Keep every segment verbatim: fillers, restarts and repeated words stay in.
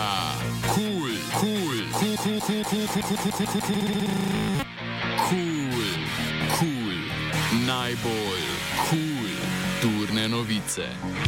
Kul, kul, kul, kul, kul, kul, kul, kul, kul, kul, kul, najbolj kul, turne novice.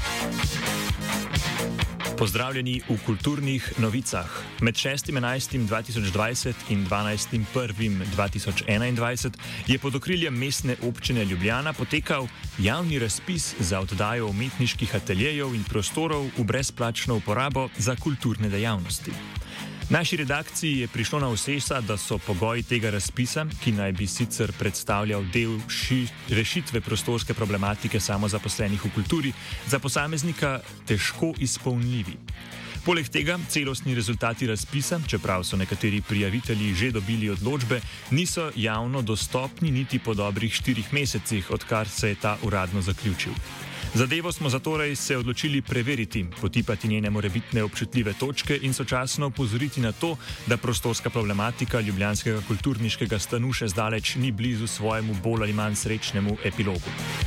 Pozdravljeni v kulturnih novicah. Med šestim enajstim dva tisoč dvajset in dvanajstim prvim dva tisoč enaindvajset je pod okriljem mestne občine Ljubljana potekal javni razpis za oddajo umetniških ateljejev in prostorov v brezplačno uporabo za kulturne dejavnosti. Naši redakciji je prišlo na ušesa, da so pogoji tega razpisa, ki naj bi sicer predstavljal del ši, rešitve prostorske problematike samozaposlenih v kulturi, za posameznika težko izpolnljivi. Poleg tega celostni rezultati razpisa, čeprav so nekateri prijavitelji že dobili odločbe, niso javno dostopni niti po dobrih štirih mesecih, odkar se je ta uradno zaključil. Zadevo smo zatorej se odločili preveriti, potipati njene morebitne občutljive točke in sočasno opozoriti na to, da prostorska problematika ljubljanskega kulturniškega stanu še zdaleč ni blizu svojemu bolj ali manj srečnemu epilogu.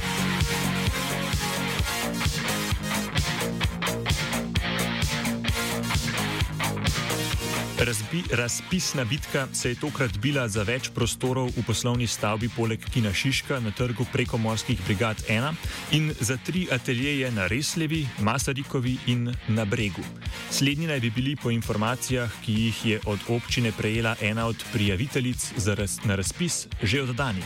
Razbi, razpisna bitka se je tokrat bila za več prostorov v poslovni stavbi poleg Kina Šiška na trgu Prekomorskih brigad ena in za tri ateljeje na Resljevi, Masarikovi in na Bregu. Slednji naj bi bili po informacijah, ki jih je od občine prejela ena od prijaviteljic za raz, na razpis, že oddani.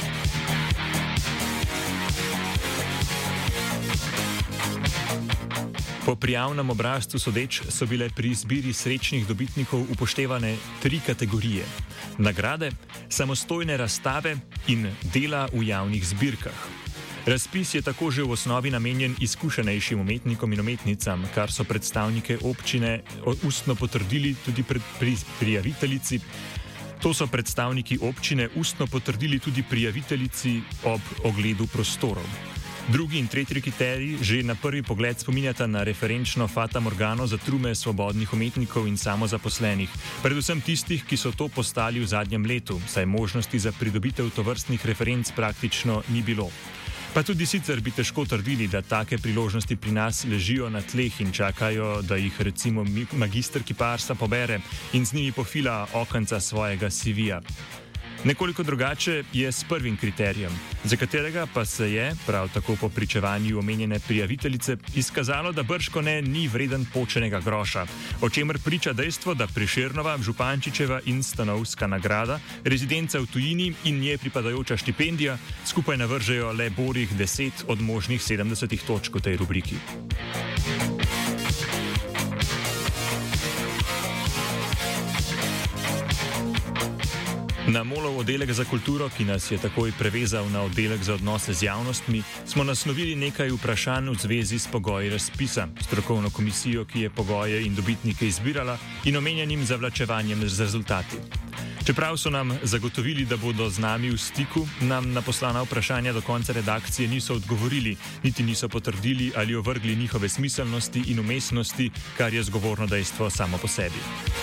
Po prijavnem obrazcu sodeč so bile pri izbiri srečnih dobitnikov upoštevane tri kategorije: nagrade, samostojne razstave in dela v javnih zbirkah. Razpis je tako že v osnovi namenjen izkušenejšim umetnikom in umetnicam, kar so predstavnike občine ustno potrdili tudi pred, pri prijaviteljici. To so predstavniki občine ustno potrdili tudi prijaviteljici ob ogledu prostorov. Drugi in tretji kriterij že na prvi pogled spominjata na referenčno Fata Morgano za trume svobodnih umetnikov in samozaposlenih, predvsem tistih, ki so to postali v zadnjem letu, saj možnosti za pridobitev tovrstnih referenc praktično ni bilo. Pa tudi sicer bi težko trdili, da take priložnosti pri nas ležijo na tleh in čakajo, da jih recimo magister kiparstva pobere in z njimi pofila okenca svojega C V-ja. Nekoliko drugače je s prvim kriterijem, za katerega pa se je, prav tako po pričevanju omenjene prijaviteljice, izkazalo, da bržkone ni vreden počenega groša, o čemer priča dejstvo, da Prešernova, Župančičeva in stanovska nagrada, rezidenca v tujini in nje pripadajoča štipendija skupaj navržejo le borih deset od možnih sedemdesetih točk v tej rubriki. Na Molov oddelek za kulturo, ki nas je takoj prevezal na oddelek za odnose z javnostmi, smo naslovili nekaj vprašanj v zvezi s pogoji razpisa, strokovno komisijo, ki je pogoje in dobitnike izbirala, in omenjenim zavlačevanjem z rezultati. Čeprav so nam zagotovili, da bodo z nami v stiku, nam na poslana vprašanja do konca redakcije niso odgovorili, niti niso potrdili ali ovrgli njihove smiselnosti in umestnosti, kar je zgovorno dejstvo samo po sebi.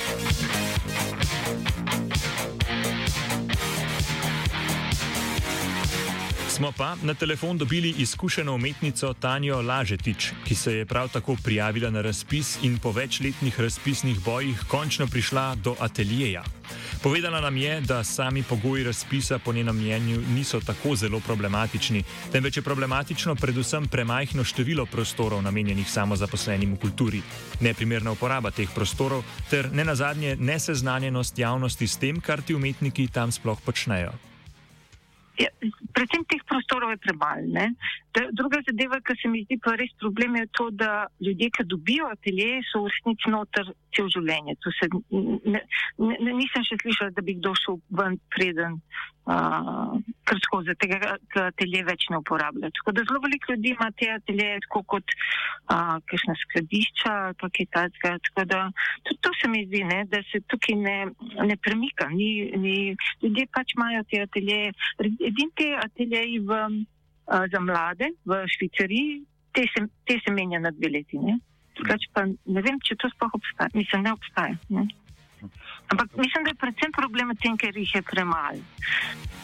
Smo pa na telefon dobili izkušeno umetnico Tanjo Lažetič, ki se je prav tako prijavila na razpis in po večletnih razpisnih bojih končno prišla do ateljeja. Povedala nam je, da sami pogoji razpisa po njenem mnenju niso tako zelo problematični, temveč je problematično predvsem premajhno število prostorov namenjenih samozaposlenim v kulturi, neprimerna uporaba teh prostorov ter nenazadnje neseznanjenost javnosti s tem, kar ti umetniki tam sploh počnejo. Ja, predvsem teh prostorov je premalo. Druga zadeva, ki se mi zdi pa res problem, je to, da ljudje, ki dobijo ateljeje, so v resnici noter cel življenje. To se, ne, ne, nisem še slišala, da bi kdo šel ven preden uh, kar skozi tega, ki atelje več ne uporablja. Tako da zelo veliko ljudi ima te ateljeje tako kot uh, kakšna skladišča, pa kaj takega. Tako da tudi to se mi zdi, ne, da se tukaj ne, ne premika. Ni, ni, ljudje pač imajo te ateljeje. Edini te ateljeji v za mlade v Švicariji, te se, te se menja na dve leti. Ne? Drugače pa ne vem, če to sploh obstaja. Mislim, ne obstaja. Ne? Ampak mislim, da je predvsem problem v tem, ker jih je premalo.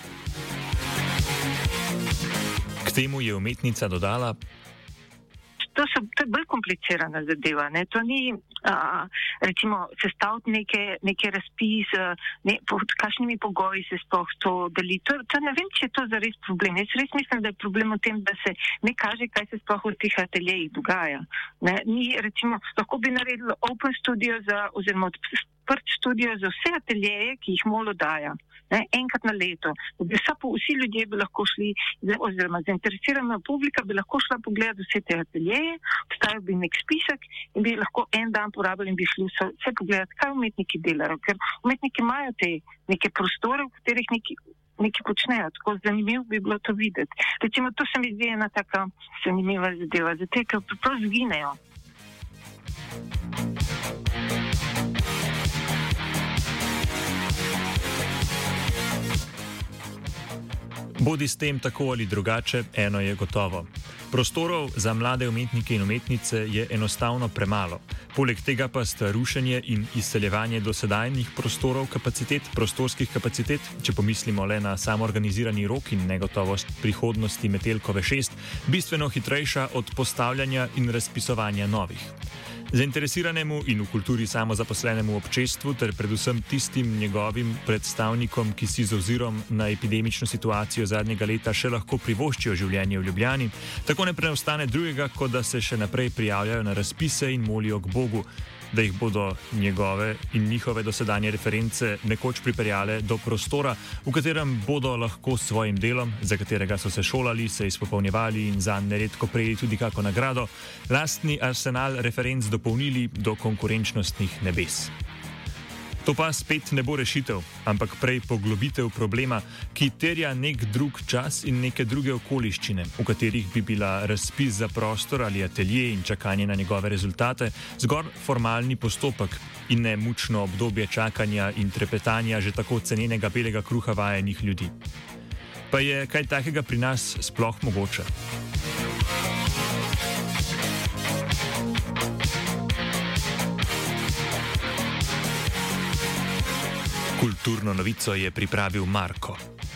K temu je umetnica dodala: to, so, to je bolj komplicirana zadeva. Ne? To ni, a, recimo, sestaviti neke, neke razpis, ne, pod kakšnimi pogoji se sploh to deli. To, to ne vem, če je to zares problem. Jaz res mislim, da je problem v tem, da se ne kaže, kaj se sploh v teh ateljejih dogaja. Ne? Ni, recimo, lahko bi naredilo open studio za, oziroma odprt studio za vse ateljeje, ki jih MOL daja. Ne, enkrat na leto. Bi vsi ljudje bi lahko šli, oziroma zainteresirana publika bi lahko šla pogledati vse te ateljeje, obstajal bi nek spisek in bi lahko en dan porabili in bi šli vse, vse pogledati, kaj umetniki delajo. Ker umetniki imajo te neke prostore, v katerih neki, neki počnejo. Tako zanimivo bi bilo to videti. Recimo, to se mi zdi ena taka zanimiva zadeva, zato ker preprosto zginejo. Bodi s tem tako ali drugače, eno je gotovo. Prostorov za mlade umetnike in umetnice je enostavno premalo. Poleg tega pa sta rušenje in izseljevanje dosedajnih prostorov kapacitet, prostorskih kapacitet, če pomislimo le na samoorganizirani rok in negotovost prihodnosti Metelkove šest, bistveno hitrejša od postavljanja in razpisovanja novih. Zainteresiranemu in v kulturi samozaposlenemu občestvu ter predvsem tistim njegovim predstavnikom, ki si z ozirom na epidemično situacijo zadnjega leta še lahko privoščijo življenje v Ljubljani, tako ne preostane drugega, kot da se še naprej prijavljajo na razpise in molijo k Bogu, da jih bodo njegove in njihove dosedanje reference nekoč pripeljale do prostora, v katerem bodo lahko s svojim delom, za katerega so se šolali, se izpopolnjevali in zanj neredko prejeli tudi kako nagrado, lastni arsenal referenc dopolnili do konkurenčnostnih nebes. To pa spet ne bo rešitev, ampak prej poglobitev problema, ki terja nek drug čas in neke druge okoliščine, v katerih bi bila razpis za prostor ali atelje in čakanje na njegove rezultate zgolj formalni postopek in ne mučno obdobje čakanja in trepetanja že tako cenenega belega kruha vajenih ljudi. Pa je kaj takega pri nas sploh mogoče? Kulturno novico je pripravil Marko.